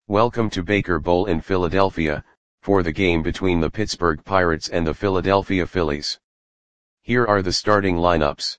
Welcome to Baker Bowl in Philadelphia, for the game between the Pittsburgh Pirates and the Philadelphia Phillies. Here are the starting lineups.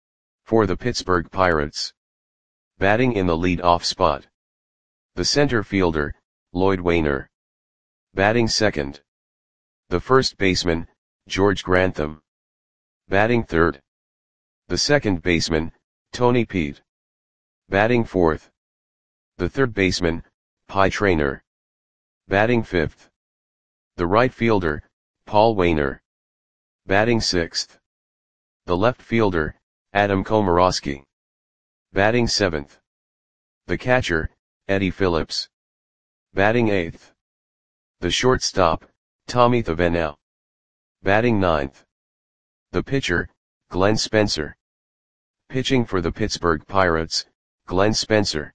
For the Pittsburgh Pirates. Batting in the lead-off spot. The center fielder, Lloyd Waner. Batting second. The first baseman, George Grantham. Batting third. The second baseman, Tony Peet. Batting fourth. The third baseman, Pie Traynor. Batting fifth. The right fielder, Paul Waner. Batting sixth. The left fielder, Adam Komoroski. Batting seventh. The catcher, Eddie Phillips. Batting eighth. The shortstop, Tommy Thavenau. Batting ninth. The pitcher, Glenn Spencer. Pitching for the Pittsburgh Pirates, Glenn Spencer.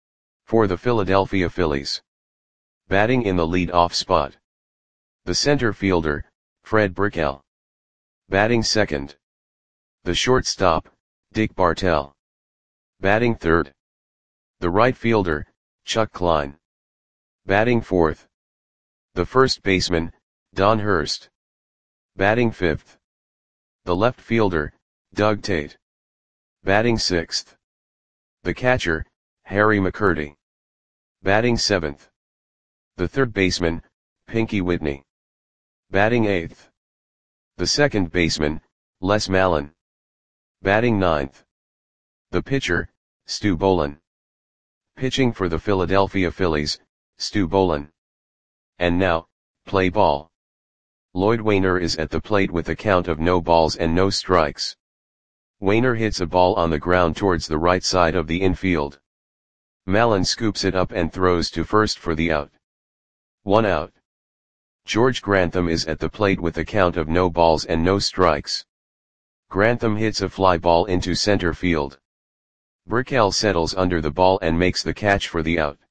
For the Philadelphia Phillies. Batting in the lead-off spot. The center fielder, Fred Brickell. Batting second. The shortstop, Dick Bartell. Batting third. The right fielder, Chuck Klein. Batting fourth. The first baseman, Don Hurst. Batting fifth. The left fielder, Doug Tate. Batting sixth. The catcher, Harry McCurdy. Batting seventh. The third baseman, Pinky Whitney. Batting eighth. The second baseman, Les Mallon. Batting ninth. The pitcher, Stu Bowlen. Pitching for the Philadelphia Phillies, Stu Bowlen. And now, play ball. Lloyd Waner is at the plate with a count of no balls and no strikes. Waner hits a ball on the ground towards the right side of the infield. Mallon scoops it up and throws to first for the out. 1 out. George Grantham is at the plate with a count of no balls and no strikes. Grantham hits a fly ball into center field. Brickell settles under the ball and makes the catch for the out.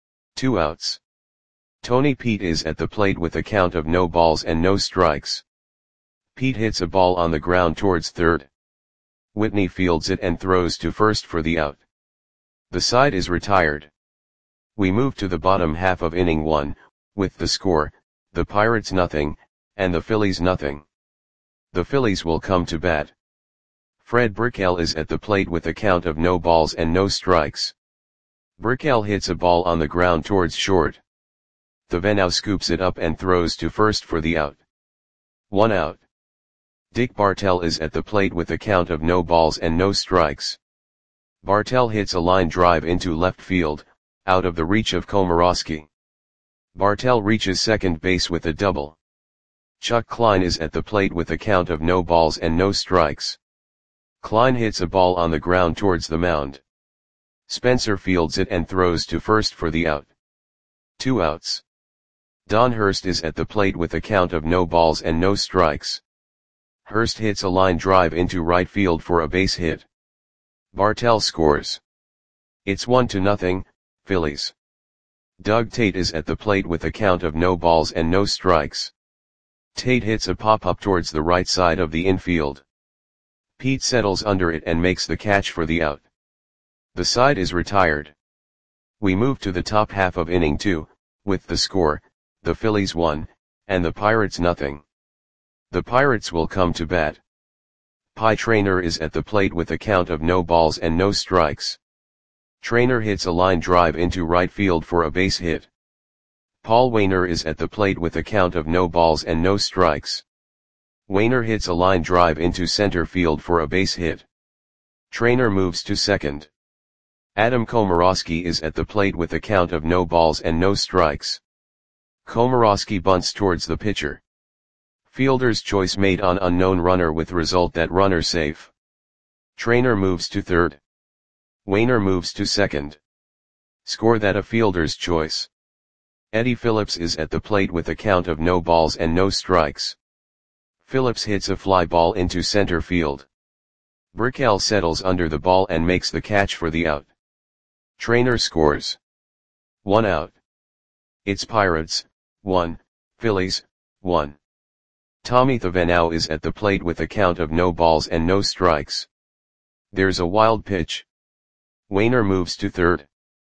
2 outs. Tony Peet is at the plate with a count of no balls and no strikes. Peet hits a ball on the ground towards third. Whitney fields it and throws to first for the out. The side is retired. We move to the bottom half of inning 1, with the score, the Pirates nothing, and the Phillies nothing. The Phillies will come to bat. Fred Brickell is at the plate with a count of no balls and no strikes. Brickell hits a ball on the ground towards short. Thavenau scoops it up and throws to first for the out. 1 out. Dick Bartell is at the plate with a count of no balls and no strikes. Bartell hits a line drive into left field, out of the reach of Komoroski. Bartell reaches second base with a double. Chuck Klein is at the plate with a count of no balls and no strikes. Klein hits a ball on the ground towards the mound. Spencer fields it and throws to first for the out. 2 outs. Don Hurst is at the plate with a count of no balls and no strikes. Hurst hits a line drive into right field for a base hit. Bartell scores. It's 1-0, Phillies. Doug Tate is at the plate with a count of no balls and no strikes. Tate hits a pop-up towards the right side of the infield. Peet settles under it and makes the catch for the out. The side is retired. We move to the top half of inning 2, with the score, the Phillies 1, and the Pirates nothing. The Pirates will come to bat. Pie Traynor is at the plate with a count of no balls and no strikes. Traynor hits a line drive into right field for a base hit. Paul Waner is at the plate with a count of no balls and no strikes. Waner hits a line drive into center field for a base hit. Traynor moves to second. Adam Komoroski is at the plate with a count of no balls and no strikes. Komoroski bunts towards the pitcher. Fielder's choice made on unknown runner with result that runner safe. Traynor moves to third. Waner moves to second. Score that a fielder's choice. Eddie Phillips is at the plate with a count of no balls and no strikes. Phillips hits a fly ball into center field. Brickell settles under the ball and makes the catch for the out. Traynor scores. 1 out. It's Pirates, 1, Phillies, 1. Tommy Thavenau is at the plate with a count of no balls and no strikes. There's a wild pitch. Waner moves to third.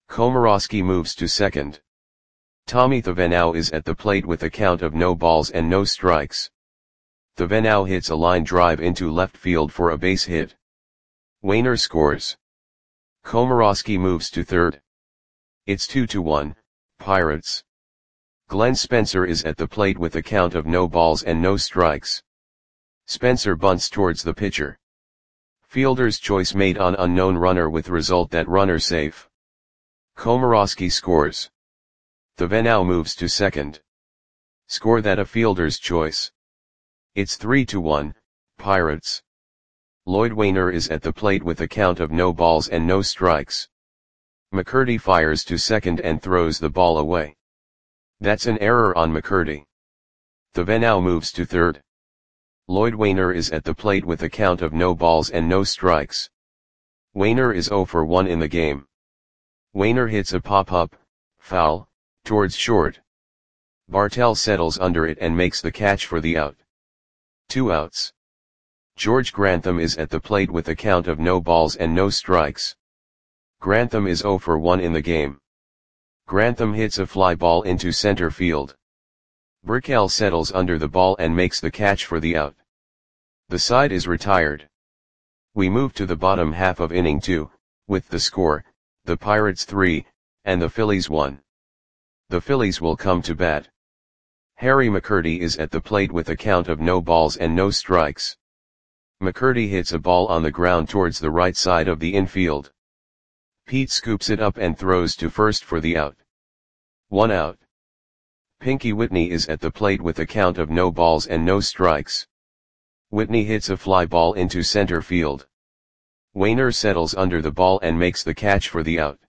Komorowski moves to second. Tommy Thavenau is at the plate with a count of no balls and no strikes. Thavenau hits a line drive into left field for a base hit. Wainer scores. Komorowski moves to third. It's 2-1, Pirates. Glenn Spencer is at the plate with a count of no balls and no strikes. Spencer bunts towards the pitcher. Fielder's choice made on unknown runner with result that runner safe. Komorowski scores. Thavenau moves to second. Score that a fielder's choice. It's 3-1, Pirates. Lloyd Wainer is at the plate with a count of no balls and no strikes. McCurdy fires to second and throws the ball away. That's an error on McCurdy. Thavenau moves to third. Lloyd Wainer is at the plate with a count of no balls and no strikes. Wainer is 0 for 1 in the game. Wainer hits a pop-up, foul, towards short. Bartell settles under it and makes the catch for the out. 2 outs. George Grantham is at the plate with a count of no balls and no strikes. Grantham is 0 for 1 in the game. Grantham hits a fly ball into center field. Burkell settles under the ball and makes the catch for the out. The side is retired. We move to the bottom half of inning 2, with the score, the Pirates 3, and the Phillies 1. The Phillies will come to bat. Harry McCurdy is at the plate with a count of no balls and no strikes. McCurdy hits a ball on the ground towards the right side of the infield. Pete scoops it up and throws to first for the out. 1 out. Pinky Whitney is at the plate with a count of no balls and no strikes. Whitney hits a fly ball into center field. Wainer settles under the ball and makes the catch for the out.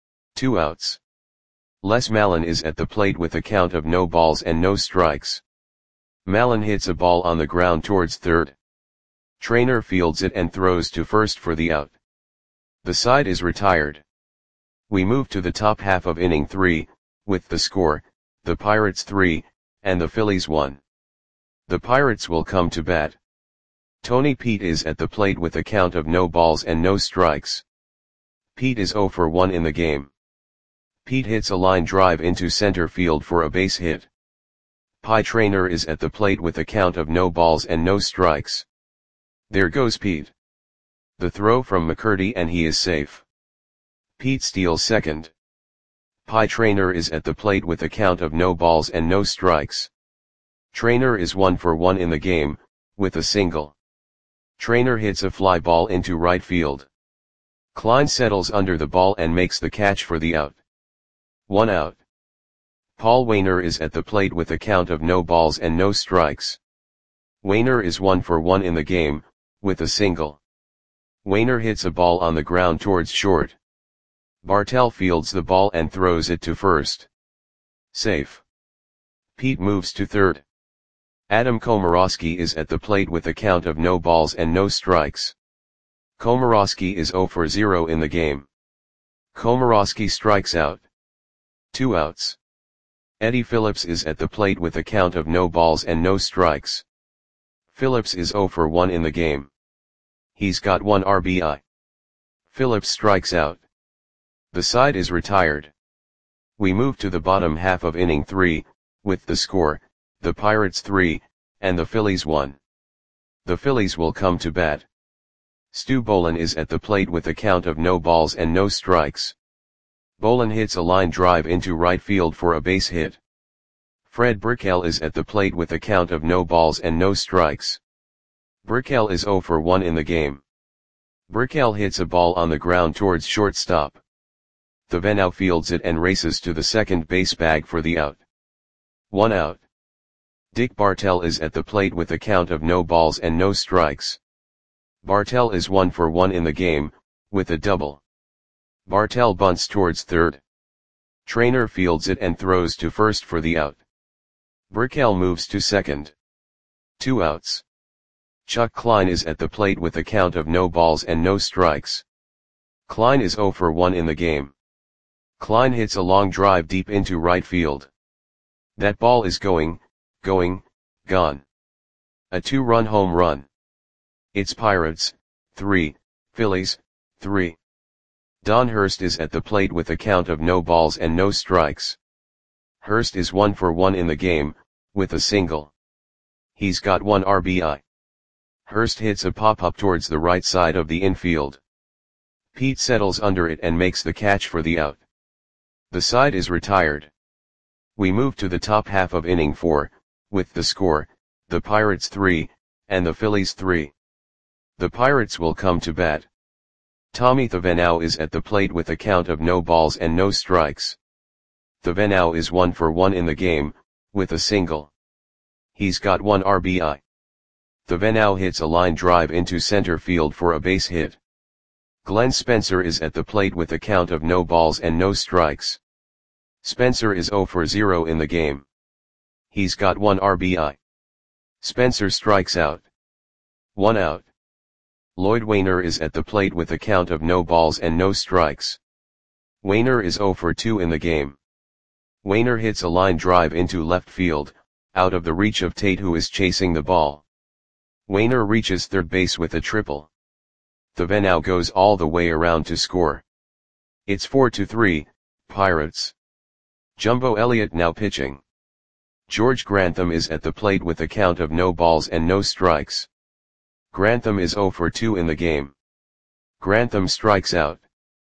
2 outs. Les Mallon is at the plate with a count of no balls and no strikes. Mallon hits a ball on the ground towards third. Trainer fields it and throws to first for the out. The side is retired. We move to the top half of inning 3, with the score, the Pirates 3, and the Phillies 1. The Pirates will come to bat. Tony Pete is at the plate with a count of no balls and no strikes. Pete is 0 for 1 in the game. Pete hits a line drive into center field for a base hit. Pie Trainer is at the plate with a count of no balls and no strikes. There goes Pete. The throw from McCurdy and he is safe. Pete steals second. Pie Trainer is at the plate with a count of no balls and no strikes. Trainer is 1 for 1 in the game, with a single. Trainer hits a fly ball into right field. Klein settles under the ball and makes the catch for the out. 1 out. Paul Wainer is at the plate with a count of no balls and no strikes. Wainer is 1 for 1 in the game, with a single. Wainer hits a ball on the ground towards short. Bartell fields the ball and throws it to first. Safe. Pete moves to third. Adam Komorowski is at the plate with a count of no balls and no strikes. Komorowski is 0 for 0 in the game. Komorowski strikes out. 2 outs. Eddie Phillips is at the plate with a count of no balls and no strikes. Phillips is 0 for 1 in the game. He's got 1 RBI. Phillips strikes out. The side is retired. We move to the bottom half of inning 3, with the score, the Pirates 3, and the Phillies 1. The Phillies will come to bat. Stu Bolin is at the plate with a count of no balls and no strikes. Bolin hits a line drive into right field for a base hit. Fred Burkell is at the plate with a count of no balls and no strikes. Burkell is 0 for 1 in the game. Burkell hits a ball on the ground towards shortstop. Thavenau fields it and races to the second base bag for the out. 1 out. Dick Bartell is at the plate with a count of no balls and no strikes. Bartell is 1 for 1 in the game, with a double. Bartell bunts towards third. Trainer fields it and throws to first for the out. Burkell moves to second. 2 outs. Chuck Klein is at the plate with a count of no balls and no strikes. Klein is 0 for 1 in the game. Klein hits a long drive deep into right field. That ball is gone. A 2-run home run. It's Pirates, 3, Phillies, 3. Don Hurst is at the plate with a count of no balls and no strikes. Hurst is 1 for 1 in the game, with a single. He's got 1 RBI. Hurst hits a pop-up towards the right side of the infield. Pete settles under it and makes the catch for the out. The side is retired. We move to the top half of inning 4, with the score, the Pirates 3, and the Phillies 3. The Pirates will come to bat. Tommy Thavenau is at the plate with a count of no balls and no strikes. Thavenau is 1 for 1 in the game, with a single. He's got 1 RBI. Thavenau hits a line drive into center field for a base hit. Glenn Spencer is at the plate with a count of no balls and no strikes. Spencer is 0 for 0 in the game. He's got 1 RBI. Spencer strikes out. 1 out. Lloyd Wainer is at the plate with a count of no balls and no strikes. Wainer is 0 for 2 in the game. Wainer hits a line drive into left field, out of the reach of Tate, who is chasing the ball. Wainer reaches third base with a triple. Thavenau goes all the way around to score. It's 4-3, Pirates. Jumbo Elliott now pitching. George Grantham is at the plate with a count of no balls and no strikes. Grantham is 0 for 2 in the game. Grantham strikes out.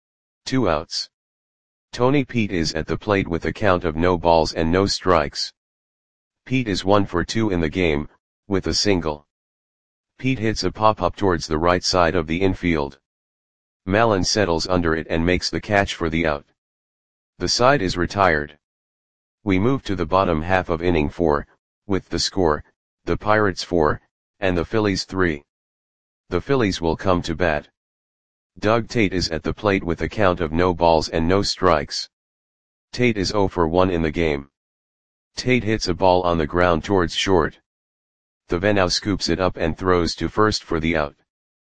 2 outs. Tony Pete is at the plate with a count of no balls and no strikes. Pete is 1 for 2 in the game, with a single. Pete hits a pop-up towards the right side of the infield. Mallon settles under it and makes the catch for the out. The side is retired. We move to the bottom half of inning 4, with the score, the Pirates 4, and the Phillies 3. The Phillies will come to bat. Doug Tate is at the plate with a count of no balls and no strikes. Tate is 0 for 1 in the game. Tate hits a ball on the ground towards short. Thavenau scoops it up and throws to first for the out.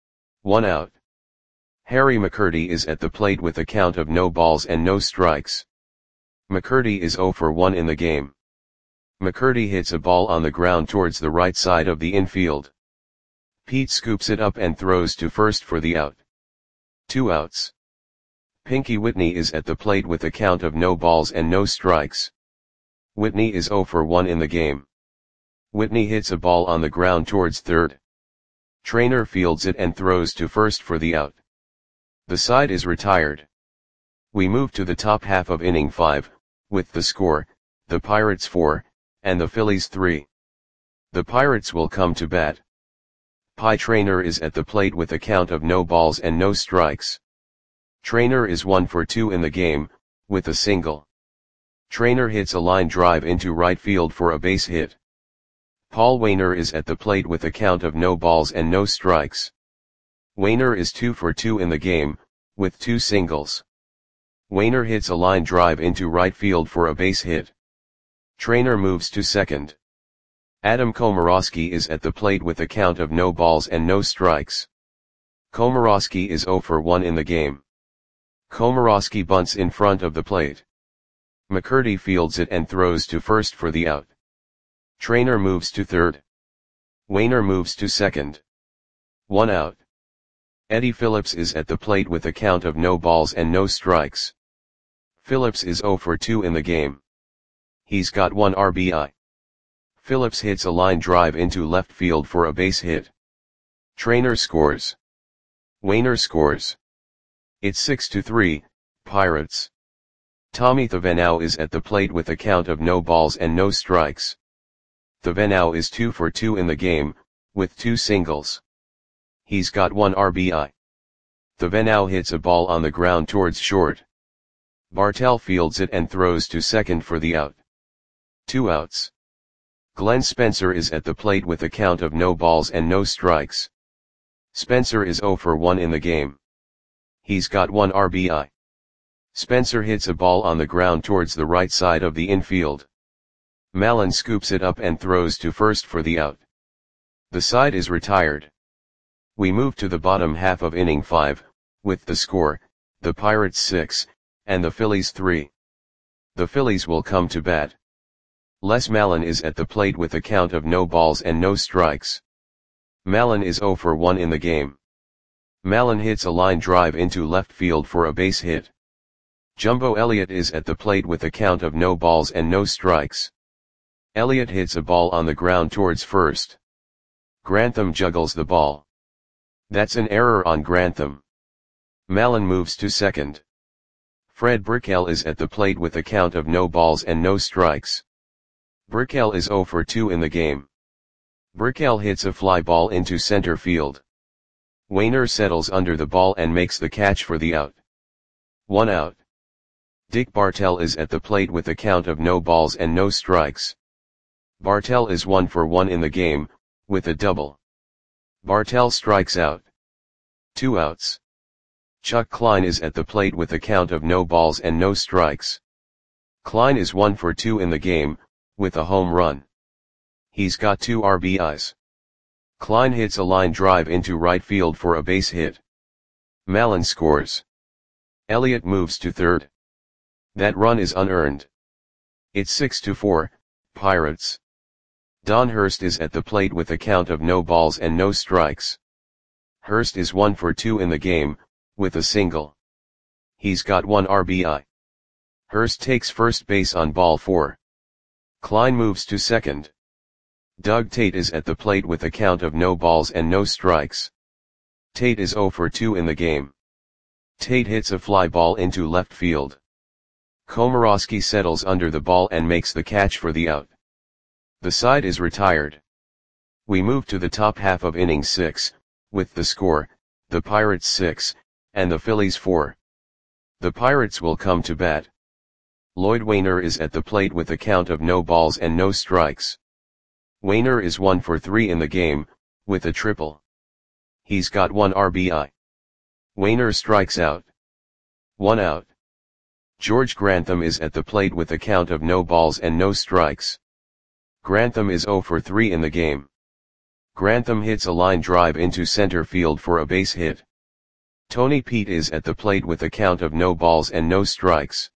1 out. Harry McCurdy is at the plate with a count of no balls and no strikes. McCurdy is 0 for 1 in the game. McCurdy hits a ball on the ground towards the right side of the infield. Pete scoops it up and throws to first for the out. 2 outs. Pinky Whitney is at the plate with a count of no balls and no strikes. Whitney is 0 for 1 in the game. Whitney hits a ball on the ground towards third. Trainer fields it and throws to first for the out. The side is retired. We move to the top half of inning 5, with the score, the Pirates 4, and the Phillies 3. The Pirates will come to bat. Pie Trainer is at the plate with a count of no balls and no strikes. Trainer is 1 for 2 in the game, with a single. Trainer hits a line drive into right field for a base hit. Paul Wainer is at the plate with a count of no balls and no strikes. Wainer is 2 for 2 in the game, with 2 singles. Wainer hits a line drive into right field for a base hit. Trainer moves to second. Adam Komorowski is at the plate with a count of no balls and no strikes. Komorowski is 0 for 1 in the game. Komorowski bunts in front of the plate. McCurdy fields it and throws to first for the out. Trainer moves to third. Wainer moves to second. 1 out. Eddie Phillips is at the plate with a count of no balls and no strikes. Phillips is 0 for 2 in the game. He's got 1 RBI. Phillips hits a line drive into left field for a base hit. Trainer scores. Wainer scores. It's 6-3, Pirates. Tommy Thavenau is at the plate with a count of no balls and no strikes. Thavenau is 2 for 2 in the game, with 2 singles. He's got 1 RBI. Thavenau hits a ball on the ground towards short. Bartell fields it and throws to second for the out. 2 outs. Glenn Spencer is at the plate with a count of no balls and no strikes. Spencer is 0 for 1 in the game. He's got 1 RBI. Spencer hits a ball on the ground towards the right side of the infield. Mallon scoops it up and throws to first for the out. The side is retired. We move to the bottom half of inning 5, with the score, the Pirates 6, and the Phillies 3. The Phillies will come to bat. Les Mallon is at the plate with a count of no balls and no strikes. Mallon is 0 for 1 in the game. Mallon hits a line drive into left field for a base hit. Jumbo Elliott is at the plate with a count of no balls and no strikes. Elliott hits a ball on the ground towards first. Grantham juggles the ball. That's an error on Grantham. Mallon moves to second. Fred Brickell is at the plate with a count of no balls and no strikes. Brickell is 0 for 2 in the game. Brickell hits a fly ball into center field. Wainer settles under the ball and makes the catch for the out. 1 out. Dick Bartell is at the plate with a count of no balls and no strikes. Bartell is 1 for 1 in the game, with a double. Bartell strikes out. 2 outs. Chuck Klein is at the plate with a count of no balls and no strikes. Klein is 1 for 2 in the game, with a home run. He's got 2 RBIs. Klein hits a line drive into right field for a base hit. Mallon scores. Elliott moves to third. That run is unearned. It's 6-4, Pirates. Don Hurst is at the plate with a count of no balls and no strikes. Hurst is 1 for 2 in the game, with a single. He's got 1 RBI. Hurst takes first base on ball 4. Klein moves to second. Doug Tate is at the plate with a count of no balls and no strikes. Tate is 0 for 2 in the game. Tate hits a fly ball into left field. Komorowski settles under the ball and makes the catch for the out. The side is retired. We move to the top half of inning 6, with the score, the Pirates 6, and the Phillies 4. The Pirates will come to bat. Lloyd Wainer is at the plate with a count of no balls and no strikes. Wainer is 1 for 3 in the game, with a triple. He's got 1 RBI. Wainer strikes out. 1 out. George Grantham is at the plate with a count of no balls and no strikes. Grantham is 0 for 3 in the game. Grantham hits a line drive into center field for a base hit. Tony Pete is at the plate with a count of no balls and no strikes.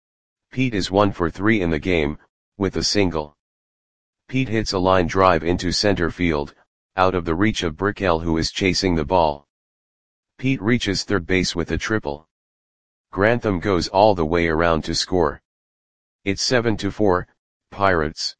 Pete is 1 for 3 in the game, with a single. Pete hits a line drive into center field, out of the reach of Brickell, who is chasing the ball. Pete reaches third base with a triple. Grantham goes all the way around to score. It's 7-4, Pirates.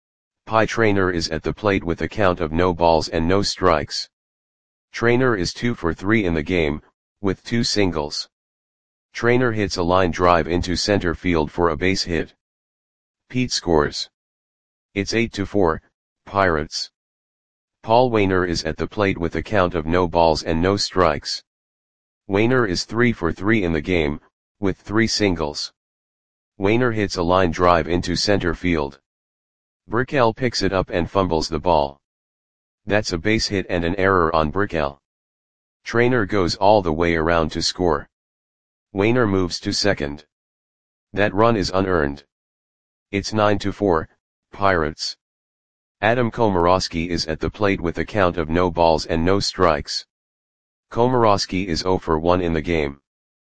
Pie Traynor is at the plate with a count of no balls and no strikes. Traynor is 2 for 3 in the game, with 2 singles. Traynor hits a line drive into center field for a base hit. Pete scores. It's 8-4, Pirates. Paul Wainer is at the plate with a count of no balls and no strikes. Wainer is 3 for 3 in the game, with 3 singles. Wainer hits a line drive into center field. Brickell picks it up and fumbles the ball. That's a base hit and an error on Brickell. Traynor goes all the way around to score. Wainer moves to second. That run is unearned. It's 9-4, Pirates. Adam Komorowski is at the plate with a count of no balls and no strikes. Komorowski is 0 for 1 in the game.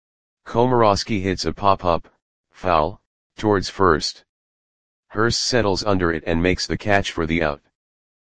Komorowski hits a pop-up, foul, towards first. Hurst settles under it and makes the catch for the out.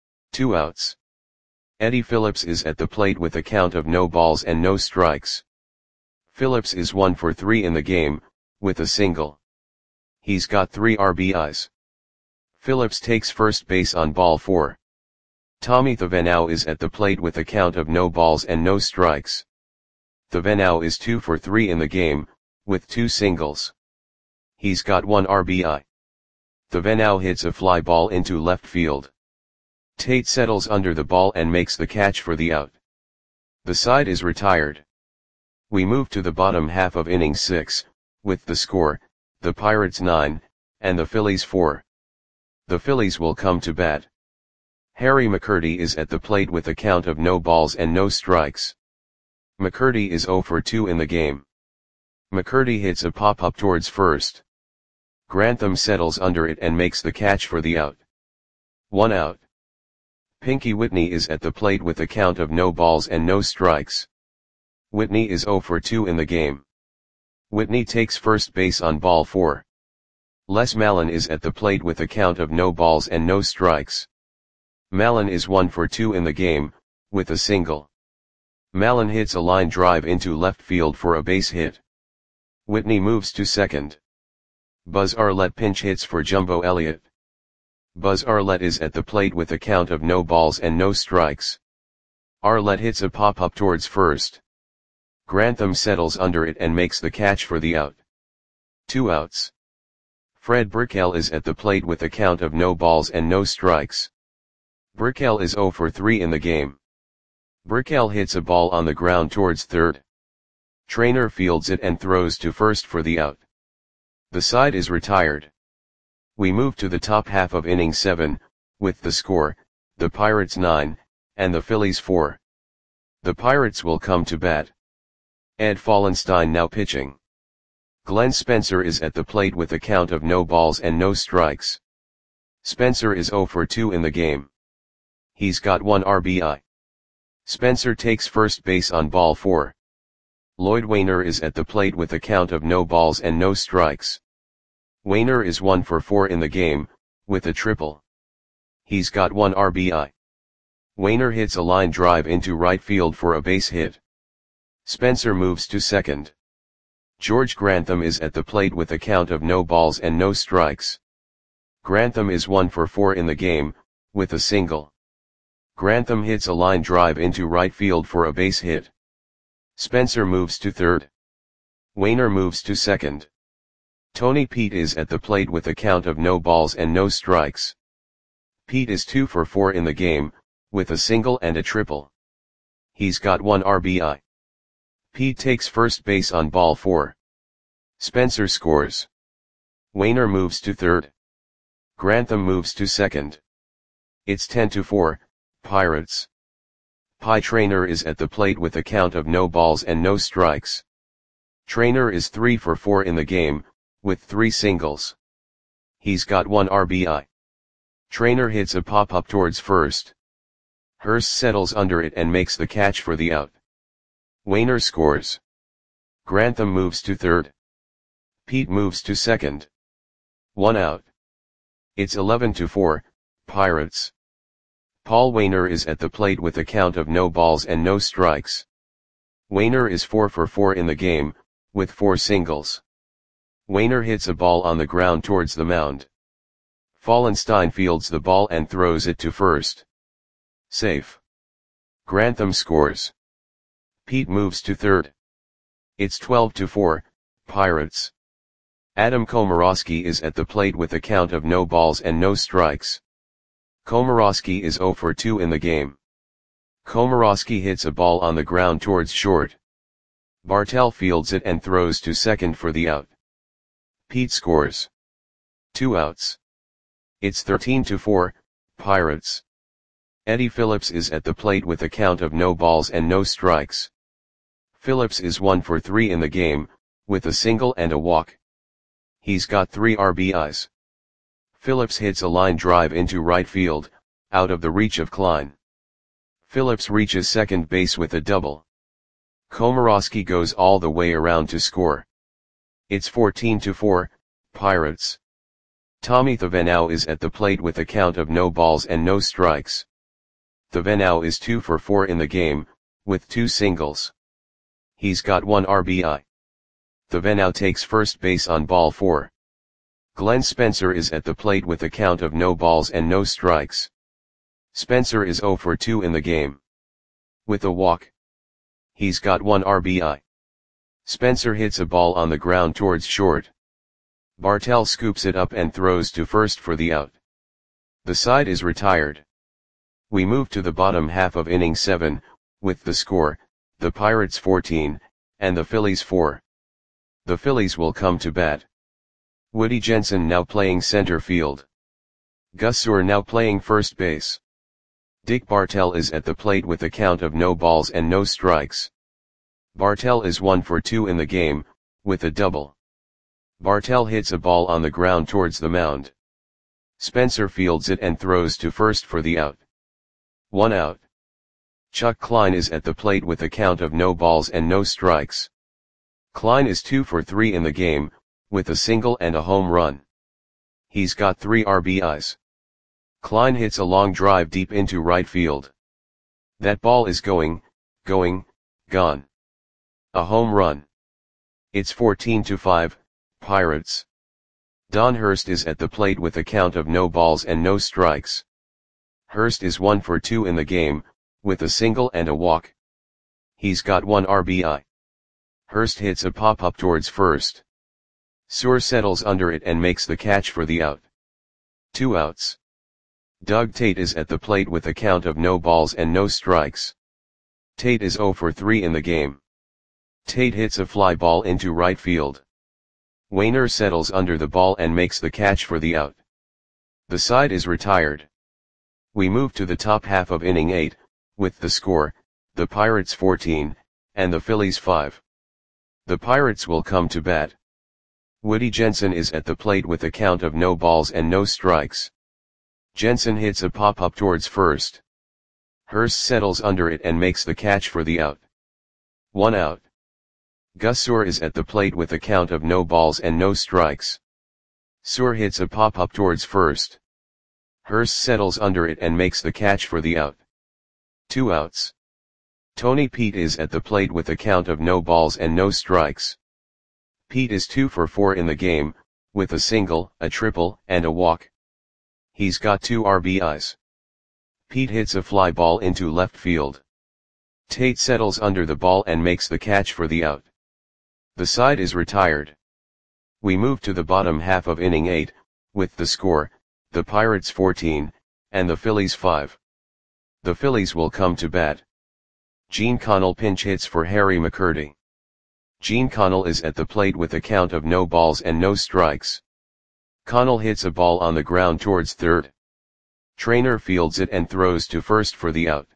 2 outs. Eddie Phillips is at the plate with a count of no balls and no strikes. Phillips is 1 for 3 in the game, with a single. He's got 3 RBIs. Phillips takes first base on ball 4. Tommy Thavenau is at the plate with a count of no balls and no strikes. Thavenau is 2 for 3 in the game, with 2 singles. He's got 1 RBI. Thavenau hits a fly ball into left field. Tate settles under the ball and makes the catch for the out. The side is retired. We move to the bottom half of inning 6, with the score, the Pirates 9, and the Phillies 4. The Phillies will come to bat. Harry McCurdy is at the plate with a count of no balls and no strikes. McCurdy is 0 for 2 in the game. McCurdy hits a pop-up towards first. Grantham settles under it and makes the catch for the out. 1 out. Pinky Whitney is at the plate with a count of no balls and no strikes. Whitney is 0 for 2 in the game. Whitney takes first base on ball 4. Les Mallon is at the plate with a count of no balls and no strikes. Mallon is 1 for 2 in the game, with a single. Mallon hits a line drive into left field for a base hit. Whitney moves to second. Buzz Arlett pinch hits for Jumbo Elliott. Buzz Arlett is at the plate with a count of no balls and no strikes. Arlett hits a pop-up towards first. Grantham settles under it and makes the catch for the out. 2 outs. Fred Brickell is at the plate with a count of no balls and no strikes. Brickell is 0 for 3 in the game. Brickell hits a ball on the ground towards third. Trainer fields it and throws to first for the out. The side is retired. We move to the top half of inning 7, with the score, the Pirates 9, and the Phillies 4. The Pirates will come to bat. Ed Fallenstein now pitching. Glenn Spencer is at the plate with a count of no balls and no strikes. Spencer is 0 for 2 in the game. He's got 1 RBI. Spencer takes first base on ball 4. Lloyd Wainer is at the plate with a count of no balls and no strikes. Wainer is 1 for 4 in the game, with a triple. He's got 1 RBI. Wainer hits a line drive into right field for a base hit. Spencer moves to second. George Grantham is at the plate with a count of no balls and no strikes. Grantham is 1 for 4 in the game, with a single. Grantham hits a line drive into right field for a base hit. Spencer moves to third. Wainer moves to second. Tony Pete is at the plate with a count of no balls and no strikes. Pete is 2 for 4 in the game, with a single and a triple. He's got 1 RBI. Pete takes first base on ball 4. Spencer scores. Wainer moves to third. Grantham moves to second. It's 10-4, Pirates. Pie Trainer is at the plate with a count of no balls and no strikes. Trainer is 3 for 4 in the game, with 3 singles. He's got 1 RBI. Trainer hits a pop-up towards first. Hurst settles under it and makes the catch for the out. Wainer scores. Grantham moves to third. Pete moves to second. 1 out. It's 11-4, Pirates. Paul Wainer is at the plate with a count of no balls and no strikes. Wainer is 4 for 4 in the game, with 4 singles. Wainer hits a ball on the ground towards the mound. Fallenstein fields the ball and throws it to first. Safe. Grantham scores. Pete moves to third. It's 12-4, Pirates. Adam Komorowski is at the plate with a count of no balls and no strikes. Komorowski is 0 for 2 in the game. Komorowski hits a ball on the ground towards short. Bartell fields it and throws to second for the out. Pete scores. 2 outs. It's 13-4, Pirates. Eddie Phillips is at the plate with a count of no balls and no strikes. Phillips is 1 for 3 in the game, with a single and a walk. He's got 3 RBIs. Phillips hits a line drive into right field, out of the reach of Klein. Phillips reaches second base with a double. Komorowski goes all the way around to score. It's 14-4, Pirates. Tommy Thavenau is at the plate with a count of no balls and no strikes. Thavenau is 2 for 4 in the game, with 2 singles. He's got 1 RBI. Thavenau takes first base on ball 4. Glenn Spencer is at the plate with a count of no balls and no strikes. Spencer is 0 for 2 in the game. With a walk. He's got 1 RBI. Spencer hits a ball on the ground towards short. Bartell scoops it up and throws to first for the out. The side is retired. We move to the bottom half of inning 7, with the score, the Pirates 14, and the Phillies 4. The Phillies will come to bat. Woody Jensen now playing center field. Gus Suhr now playing first base. Dick Bartell is at the plate with a count of no balls and no strikes. Bartell is 1 for 2 in the game, with a double. Bartell hits a ball on the ground towards the mound. Spencer fields it and throws to first for the out. 1 out. Chuck Klein is at the plate with a count of no balls and no strikes. Klein is 2 for 3 in the game, with a single and a home run. He's got 3 RBIs. Klein hits a long drive deep into right field. That ball is going, gone. A home run. It's 14-5, Pirates. Don Hurst is at the plate with a count of no balls and no strikes. Hurst is 1 for 2 in the game, with a single and a walk. He's got 1 RBI. Hurst hits a pop-up towards first. Suhr settles under it and makes the catch for the out. 2 outs. Doug Tate is at the plate with a count of no balls and no strikes. Tate is 0 for 3 in the game. Tate hits a fly ball into right field. Wainer settles under the ball and makes the catch for the out. The side is retired. We move to the top half of inning 8, with the score, the Pirates 14, and the Phillies 5. The Pirates will come to bat. Woody Jensen is at the plate with a count of no balls and no strikes. Jensen hits a pop-up towards first. Hurst settles under it and makes the catch for the out. 1 out. Gus Suhr is at the plate with a count of no balls and no strikes. Suhr hits a pop-up towards first. Hurst settles under it and makes the catch for the out. 2 outs. Tony Pete is at the plate with a count of no balls and no strikes. Pete is 2 for 4 in the game, with a single, a triple, and a walk. He's got 2 RBIs. Pete hits a fly ball into left field. Tate settles under the ball and makes the catch for the out. The side is retired. We move to the bottom half of inning 8, with the score, the Pirates 14, and the Phillies 5. The Phillies will come to bat. Gene Connell pinch hits for Harry McCurdy. Gene Connell is at the plate with a count of no balls and no strikes. Connell hits a ball on the ground towards third. Trainer fields it and throws to first for the out.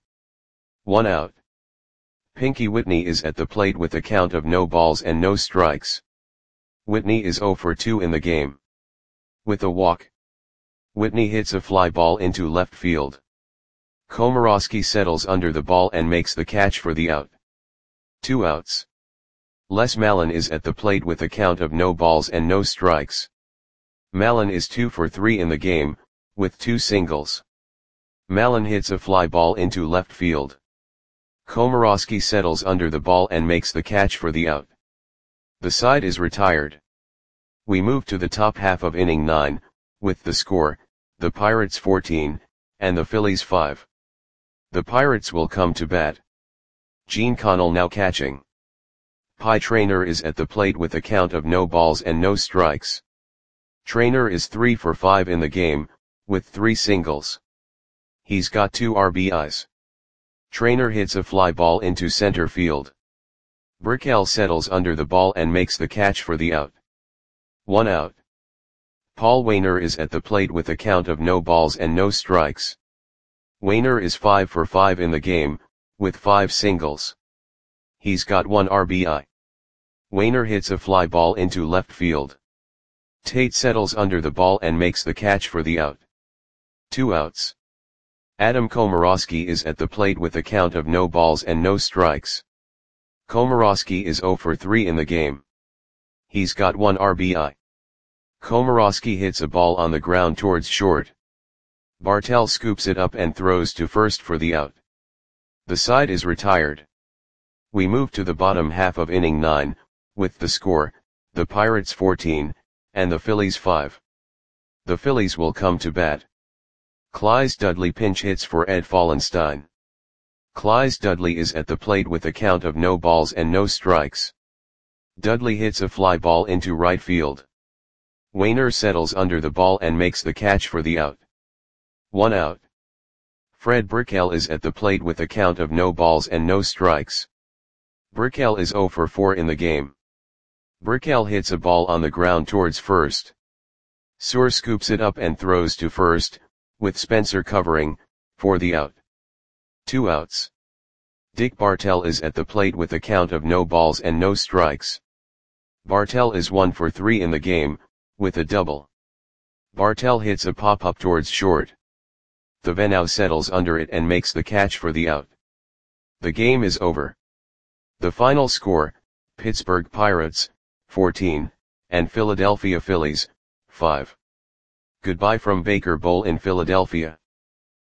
1 out. Pinky Whitney is at the plate with a count of no balls and no strikes. Whitney is 0 for 2 in the game. With a walk. Whitney hits a fly ball into left field. Komorowski settles under the ball and makes the catch for the out. 2 outs. Les Mallon is at the plate with a count of no balls and no strikes. Mallon is 2 for 3 in the game, with 2 singles. Mallon hits a fly ball into left field. Komorowski settles under the ball and makes the catch for the out. The side is retired. We move to the top half of inning 9, with the score, the Pirates 14, and the Phillies 5. The Pirates will come to bat. Gene Connell now catching. Pie Traynor is at the plate with a count of no balls and no strikes. Traynor is 3 for 5 in the game, with 3 singles. He's got 2 RBIs. Traynor hits a fly ball into center field. Brickell settles under the ball and makes the catch for the out. 1 out. Paul Wainer is at the plate with a count of no balls and no strikes. Wainer is 5 for 5 in the game, with 5 singles. He's got 1 RBI. Wainer hits a fly ball into left field. Tate settles under the ball and makes the catch for the out. 2 outs. Adam Komorowski is at the plate with a count of no balls and no strikes. Komorowski is 0 for 3 in the game. He's got 1 RBI. Komorowski hits a ball on the ground towards short. Bartell scoops it up and throws to first for the out. The side is retired. We move to the bottom half of inning 9, with the score, the Pirates 14, and the Phillies 5. The Phillies will come to bat. Clyde Dudley pinch hits for Ed Fallenstein. Clyde Dudley is at the plate with a count of no balls and no strikes. Dudley hits a fly ball into right field. Wainer settles under the ball and makes the catch for the out. 1 out. Fred Brickell is at the plate with a count of no balls and no strikes. Brickell is 0 for 4 in the game. Brickell hits a ball on the ground towards first. Suhr scoops it up and throws to first, with Spencer covering, for the out. 2 outs. Dick Bartell is at the plate with a count of no balls and no strikes. Bartell is 1 for 3 in the game, with a double. Bartell hits a pop-up towards short. Thaveneau settles under it and makes the catch for the out. The game is over. The final score, Pittsburgh Pirates, 14, and Philadelphia Phillies, 5. Goodbye from Baker Bowl in Philadelphia.